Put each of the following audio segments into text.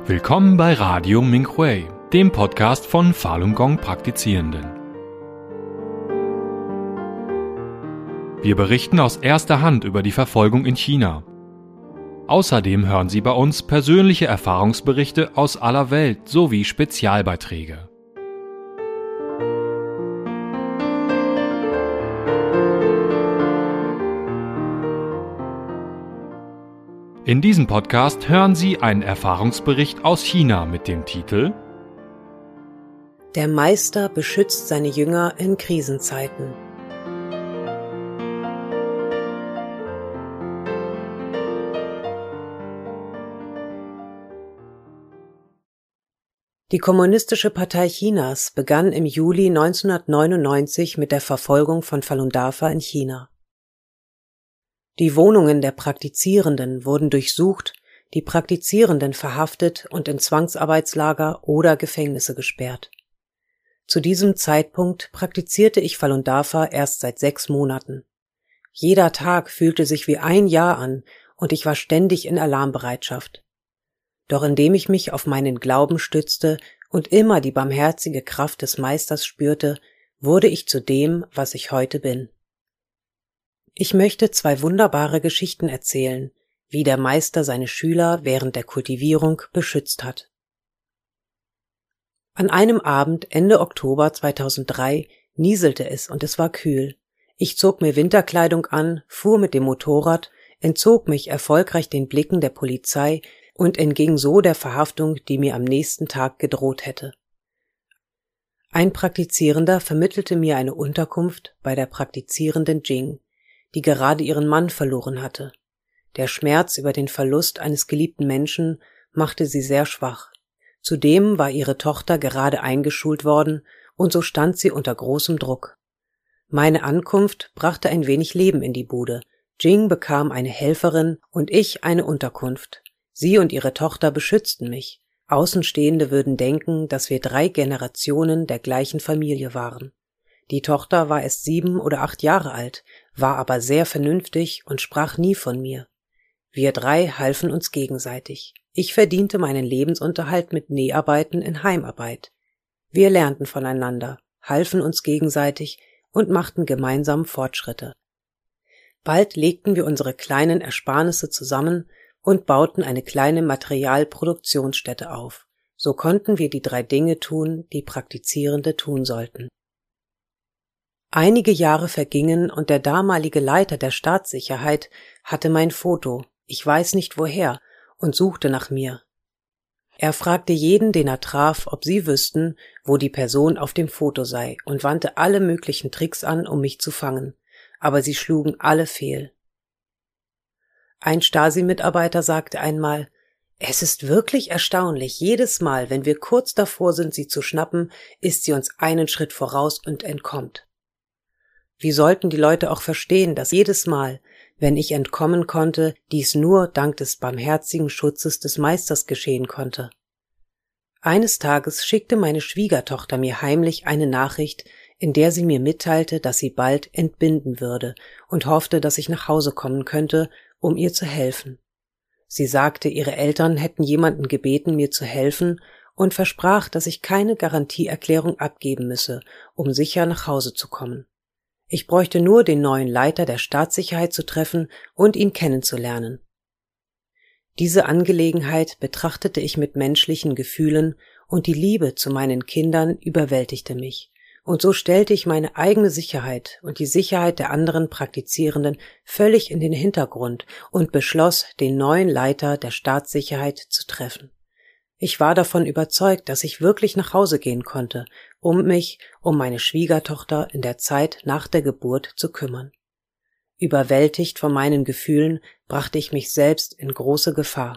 Willkommen bei Radio Minhui, dem Podcast von Falun Gong Praktizierenden. Wir berichten aus erster Hand über die Verfolgung in China. Außerdem hören Sie bei uns persönliche Erfahrungsberichte aus aller Welt sowie Spezialbeiträge. In diesem Podcast hören Sie einen Erfahrungsbericht aus China mit dem Titel Der Meister beschützt seine Jünger in Krisenzeiten. Die Kommunistische Partei Chinas begann im Juli 1999 mit der Verfolgung von Falun Dafa in China. Die Wohnungen der Praktizierenden wurden durchsucht, die Praktizierenden verhaftet und in Zwangsarbeitslager oder Gefängnisse gesperrt. Zu diesem Zeitpunkt praktizierte ich Falun Dafa erst seit 6 Monaten. Jeder Tag fühlte sich wie ein Jahr an und ich war ständig in Alarmbereitschaft. Doch indem ich mich auf meinen Glauben stützte und immer die barmherzige Kraft des Meisters spürte, wurde ich zu dem, was ich heute bin. Ich möchte 2 wunderbare Geschichten erzählen, wie der Meister seine Schüler während der Kultivierung beschützt hat. An einem Abend Ende Oktober 2003 nieselte es und es war kühl. Ich zog mir Winterkleidung an, fuhr mit dem Motorrad, entzog mich erfolgreich den Blicken der Polizei und entging so der Verhaftung, die mir am nächsten Tag gedroht hätte. Ein Praktizierender vermittelte mir eine Unterkunft bei der praktizierenden Jing, die gerade ihren Mann verloren hatte. Der Schmerz über den Verlust eines geliebten Menschen machte sie sehr schwach. Zudem war ihre Tochter gerade eingeschult worden und so stand sie unter großem Druck. Meine Ankunft brachte ein wenig Leben in die Bude. Jing bekam eine Helferin und ich eine Unterkunft. Sie und ihre Tochter beschützten mich. Außenstehende würden denken, dass wir 3 Generationen der gleichen Familie waren. Die Tochter war erst 7 oder 8 Jahre alt, war aber sehr vernünftig und sprach nie von mir. Wir 3 halfen uns gegenseitig. Ich verdiente meinen Lebensunterhalt mit Näharbeiten in Heimarbeit. Wir lernten voneinander, halfen uns gegenseitig und machten gemeinsam Fortschritte. Bald legten wir unsere kleinen Ersparnisse zusammen und bauten eine kleine Materialproduktionsstätte auf. So konnten wir die 3 Dinge tun, die Praktizierende tun sollten. Einige Jahre vergingen und der damalige Leiter der Staatssicherheit hatte mein Foto, ich weiß nicht woher, und suchte nach mir. Er fragte jeden, den er traf, ob sie wüssten, wo die Person auf dem Foto sei, und wandte alle möglichen Tricks an, um mich zu fangen, aber sie schlugen alle fehl. Ein Stasi-Mitarbeiter sagte einmal: Es ist wirklich erstaunlich, jedes Mal, wenn wir kurz davor sind, sie zu schnappen, ist sie uns einen Schritt voraus und entkommt. Wie sollten die Leute auch verstehen, dass jedes Mal, wenn ich entkommen konnte, dies nur dank des barmherzigen Schutzes des Meisters geschehen konnte? Eines Tages schickte meine Schwiegertochter mir heimlich eine Nachricht, in der sie mir mitteilte, dass sie bald entbinden würde und hoffte, dass ich nach Hause kommen könnte, um ihr zu helfen. Sie sagte, ihre Eltern hätten jemanden gebeten, mir zu helfen und versprach, dass ich keine Garantieerklärung abgeben müsse, um sicher nach Hause zu kommen. Ich bräuchte nur den neuen Leiter der Staatssicherheit zu treffen und ihn kennenzulernen. Diese Angelegenheit betrachtete ich mit menschlichen Gefühlen und die Liebe zu meinen Kindern überwältigte mich. Und so stellte ich meine eigene Sicherheit und die Sicherheit der anderen Praktizierenden völlig in den Hintergrund und beschloss, den neuen Leiter der Staatssicherheit zu treffen. Ich war davon überzeugt, dass ich wirklich nach Hause gehen konnte, um mich um meine Schwiegertochter in der Zeit nach der Geburt zu kümmern. Überwältigt von meinen Gefühlen brachte ich mich selbst in große Gefahr.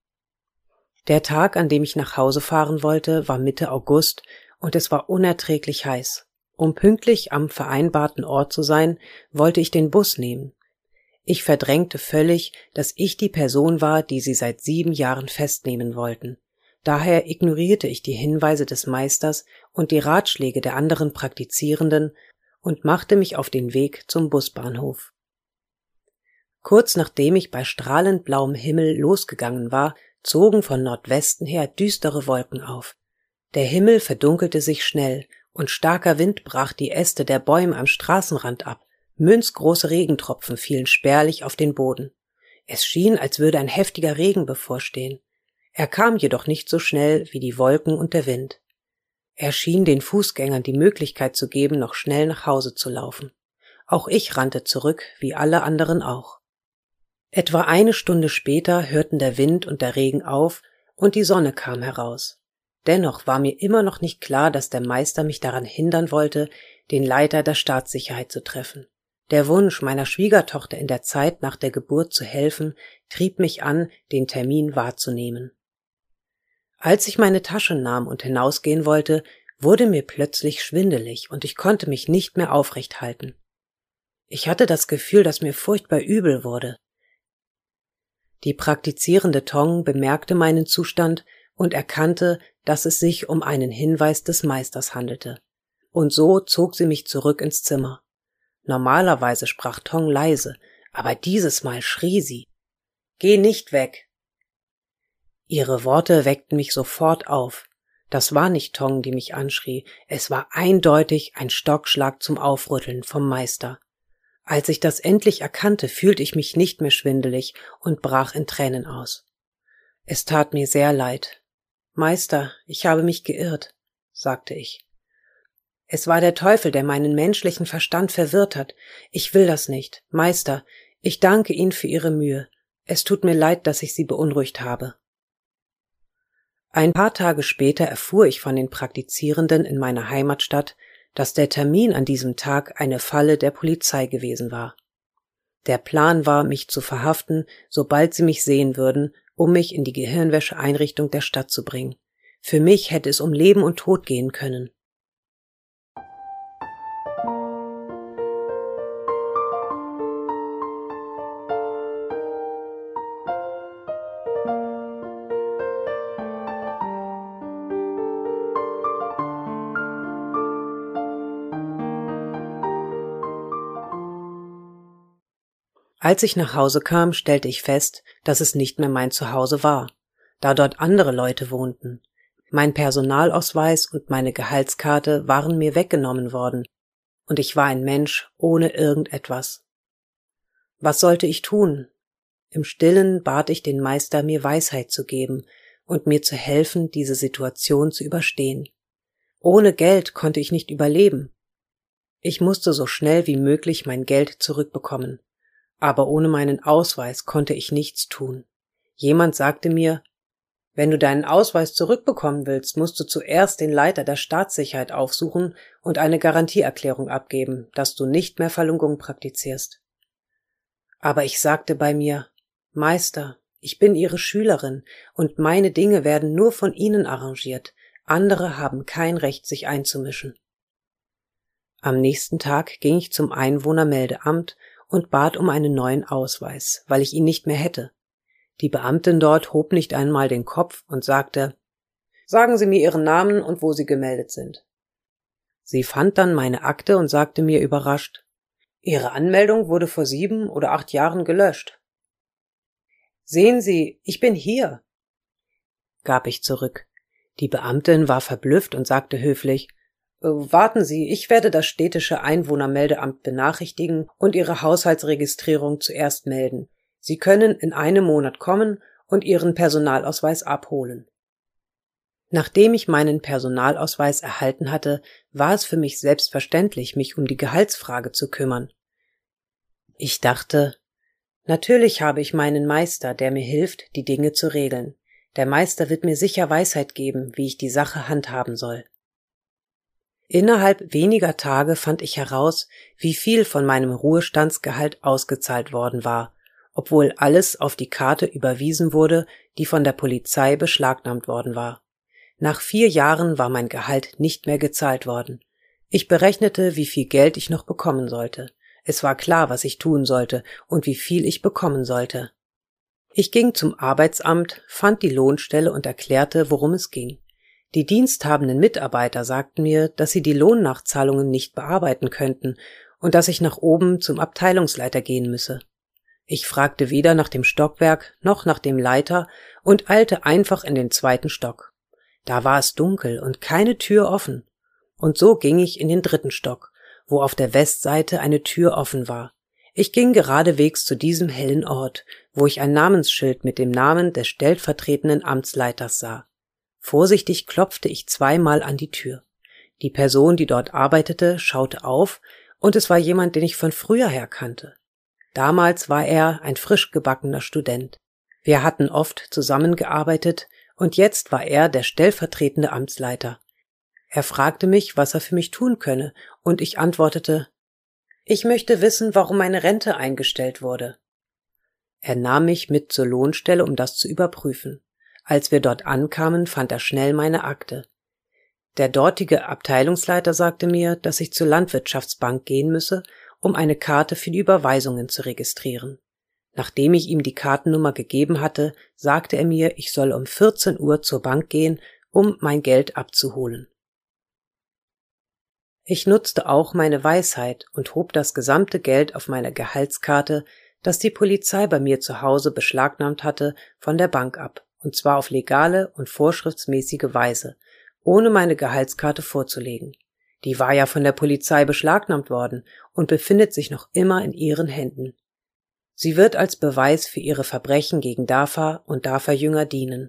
Der Tag, an dem ich nach Hause fahren wollte, war Mitte August und es war unerträglich heiß. Um pünktlich am vereinbarten Ort zu sein, wollte ich den Bus nehmen. Ich verdrängte völlig, dass ich die Person war, die sie seit 7 Jahren festnehmen wollten. Daher ignorierte ich die Hinweise des Meisters und die Ratschläge der anderen Praktizierenden und machte mich auf den Weg zum Busbahnhof. Kurz nachdem ich bei strahlend blauem Himmel losgegangen war, zogen von Nordwesten her düstere Wolken auf. Der Himmel verdunkelte sich schnell, und starker Wind brach die Äste der Bäume am Straßenrand ab. Münzgroße Regentropfen fielen spärlich auf den Boden. Es schien, als würde ein heftiger Regen bevorstehen. Er kam jedoch nicht so schnell wie die Wolken und der Wind. Er schien den Fußgängern die Möglichkeit zu geben, noch schnell nach Hause zu laufen. Auch ich rannte zurück, wie alle anderen auch. Etwa eine Stunde später hörten der Wind und der Regen auf und die Sonne kam heraus. Dennoch war mir immer noch nicht klar, dass der Meister mich daran hindern wollte, den Leiter der Staatssicherheit zu treffen. Der Wunsch, meiner Schwiegertochter in der Zeit nach der Geburt zu helfen, trieb mich an, den Termin wahrzunehmen. Als ich meine Tasche nahm und hinausgehen wollte, wurde mir plötzlich schwindelig und ich konnte mich nicht mehr aufrecht halten. Ich hatte das Gefühl, dass mir furchtbar übel wurde. Die praktizierende Tong bemerkte meinen Zustand und erkannte, dass es sich um einen Hinweis des Meisters handelte. Und so zog sie mich zurück ins Zimmer. Normalerweise sprach Tong leise, aber dieses Mal schrie sie: »Geh nicht weg!« Ihre Worte weckten mich sofort auf. Das war nicht Tong, die mich anschrie, es war eindeutig ein Stockschlag zum Aufrütteln vom Meister. Als ich das endlich erkannte, fühlte ich mich nicht mehr schwindelig und brach in Tränen aus. Es tat mir sehr leid. »Meister, ich habe mich geirrt«, sagte ich. »Es war der Teufel, der meinen menschlichen Verstand verwirrt hat. Ich will das nicht. Meister, ich danke Ihnen für Ihre Mühe. Es tut mir leid, dass ich Sie beunruhigt habe.« Ein paar Tage später erfuhr ich von den Praktizierenden in meiner Heimatstadt, dass der Termin an diesem Tag eine Falle der Polizei gewesen war. Der Plan war, mich zu verhaften, sobald sie mich sehen würden, um mich in die Gehirnwäscheeinrichtung der Stadt zu bringen. Für mich hätte es um Leben und Tod gehen können. Als ich nach Hause kam, stellte ich fest, dass es nicht mehr mein Zuhause war, da dort andere Leute wohnten. Mein Personalausweis und meine Gehaltskarte waren mir weggenommen worden, und ich war ein Mensch ohne irgendetwas. Was sollte ich tun? Im Stillen bat ich den Meister, mir Weisheit zu geben und mir zu helfen, diese Situation zu überstehen. Ohne Geld konnte ich nicht überleben. Ich musste so schnell wie möglich mein Geld zurückbekommen. Aber ohne meinen Ausweis konnte ich nichts tun. Jemand sagte mir: »Wenn du deinen Ausweis zurückbekommen willst, musst du zuerst den Leiter der Staatssicherheit aufsuchen und eine Garantieerklärung abgeben, dass du nicht mehr Falun Gong praktizierst.« Aber ich sagte bei mir: »Meister, ich bin Ihre Schülerin und meine Dinge werden nur von Ihnen arrangiert. Andere haben kein Recht, sich einzumischen.« Am nächsten Tag ging ich zum Einwohnermeldeamt und bat um einen neuen Ausweis, weil ich ihn nicht mehr hätte. Die Beamtin dort hob nicht einmal den Kopf und sagte: »Sagen Sie mir Ihren Namen und wo Sie gemeldet sind.« Sie fand dann meine Akte und sagte mir überrascht: »Ihre Anmeldung wurde vor 7 oder 8 Jahren gelöscht.« »Sehen Sie, ich bin hier«, gab ich zurück. Die Beamtin war verblüfft und sagte höflich: »Warten Sie, ich werde das städtische Einwohnermeldeamt benachrichtigen und Ihre Haushaltsregistrierung zuerst melden. Sie können in einem Monat kommen und Ihren Personalausweis abholen.« Nachdem ich meinen Personalausweis erhalten hatte, war es für mich selbstverständlich, mich um die Gehaltsfrage zu kümmern. Ich dachte: Natürlich habe ich meinen Meister, der mir hilft, die Dinge zu regeln. Der Meister wird mir sicher Weisheit geben, wie ich die Sache handhaben soll. Innerhalb weniger Tage fand ich heraus, wie viel von meinem Ruhestandsgehalt ausgezahlt worden war, obwohl alles auf die Karte überwiesen wurde, die von der Polizei beschlagnahmt worden war. Nach 4 Jahren war mein Gehalt nicht mehr gezahlt worden. Ich berechnete, wie viel Geld ich noch bekommen sollte. Es war klar, was ich tun sollte und wie viel ich bekommen sollte. Ich ging zum Arbeitsamt, fand die Lohnstelle und erklärte, worum es ging. Die diensthabenden Mitarbeiter sagten mir, dass sie die Lohnnachzahlungen nicht bearbeiten könnten und dass ich nach oben zum Abteilungsleiter gehen müsse. Ich fragte weder nach dem Stockwerk noch nach dem Leiter und eilte einfach in den 2. Stock. Da war es dunkel und keine Tür offen. Und so ging ich in den 3. Stock, wo auf der Westseite eine Tür offen war. Ich ging geradewegs zu diesem hellen Ort, wo ich ein Namensschild mit dem Namen des stellvertretenden Amtsleiters sah. Vorsichtig klopfte ich 2-mal an die Tür. Die Person, die dort arbeitete, schaute auf, und es war jemand, den ich von früher her kannte. Damals war er ein frisch gebackener Student. Wir hatten oft zusammengearbeitet, und jetzt war er der stellvertretende Amtsleiter. Er fragte mich, was er für mich tun könne, und ich antwortete: Ich möchte wissen, warum meine Rente eingestellt wurde. Er nahm mich mit zur Lohnstelle, um das zu überprüfen. Als wir dort ankamen, fand er schnell meine Akte. Der dortige Abteilungsleiter sagte mir, dass ich zur Landwirtschaftsbank gehen müsse, um eine Karte für die Überweisungen zu registrieren. Nachdem ich ihm die Kartennummer gegeben hatte, sagte er mir, ich soll um 14 Uhr zur Bank gehen, um mein Geld abzuholen. Ich nutzte auch meine Weisheit und hob das gesamte Geld auf meiner Gehaltskarte, das die Polizei bei mir zu Hause beschlagnahmt hatte, von der Bank ab, und zwar auf legale und vorschriftsmäßige Weise, ohne meine Gehaltskarte vorzulegen. Die war ja von der Polizei beschlagnahmt worden und befindet sich noch immer in ihren Händen. Sie wird als Beweis für ihre Verbrechen gegen DAFA und DAFA-Jünger dienen.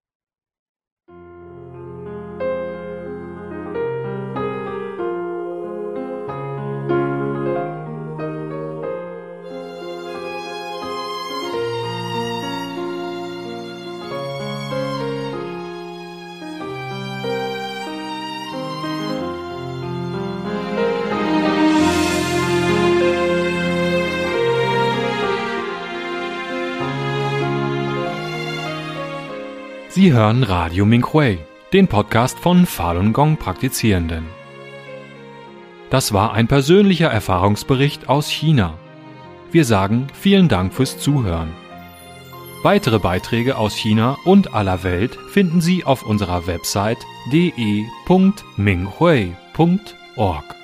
Sie hören Radio Minhui, den Podcast von Falun Gong Praktizierenden. Das war ein persönlicher Erfahrungsbericht aus China. Wir sagen vielen Dank fürs Zuhören. Weitere Beiträge aus China und aller Welt finden Sie auf unserer Website de.minghui.org.